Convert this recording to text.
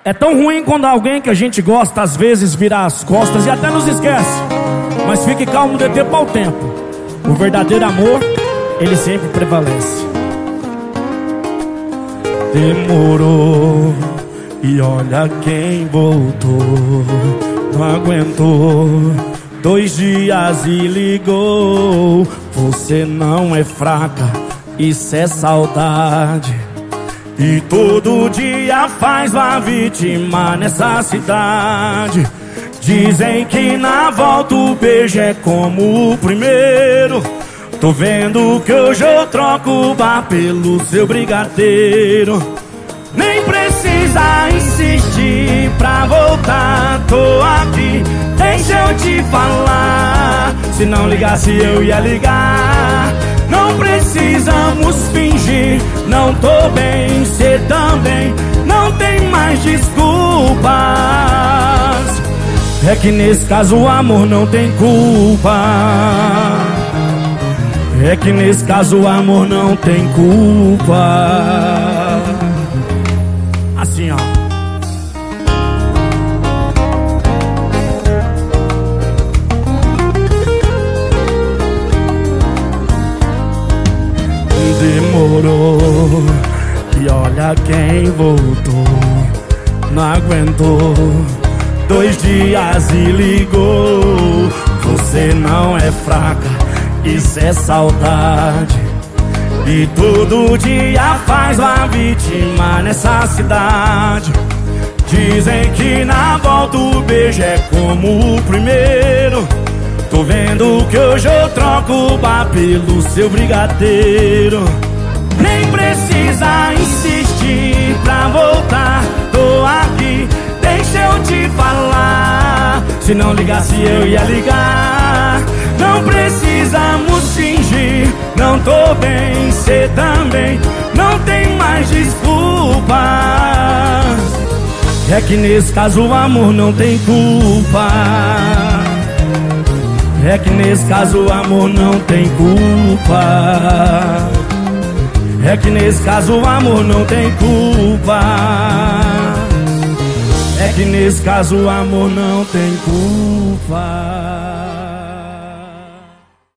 É tão ruim quando alguém que a gente gosta às vezes vira as costas e até nos esquece. Mas fique calmo, dê tempo ao tempo. O verdadeiro amor, ele sempre prevalece. Demorou e olha quem voltou. Não aguentou 2 dias e ligou. Você não é fraca, isso é saudade. E todo dia faz uma vítima nessa cidade. Dizem que na volta o beijo é como o primeiro. Tô vendo que hoje eu troco o bar pelo seu brigadeiro. Nem precisa insistir pra voltar, tô aqui. Deixa eu te falar, se não ligasse eu ia ligar. Não precisamos fingir, não tô bem, cê também não tem mais desculpas. É que nesse caso o amor não tem culpa. É que nesse caso o amor não tem culpa. Assim, ó. Demorou e olha quem voltou. Não aguentou 2 dias e ligou. Você não é fraca, isso é saudade. E todo dia faz uma vítima nessa cidade. Dizem que na volta o beijo é como o primeiro. Tô vendo que hoje eu troco o bar pelo seu brigadeiro. Nem precisa insistir pra voltar, tô aqui. Deixa eu te falar, se não ligasse eu ia ligar. Não precisamos fingir, não tô bem, cê também não tem mais desculpas. É que nesse caso o amor não tem culpa. É que nesse caso o amor não tem culpa. É que nesse caso o amor não tem culpa. É que nesse caso o amor não tem culpa.